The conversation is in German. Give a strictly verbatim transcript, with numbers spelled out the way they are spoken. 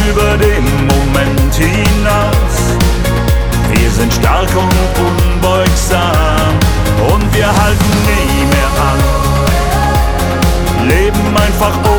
über den Moment hinaus. Wir sind stark und unbeugsam und wir halten nie mehr an. Leben einfach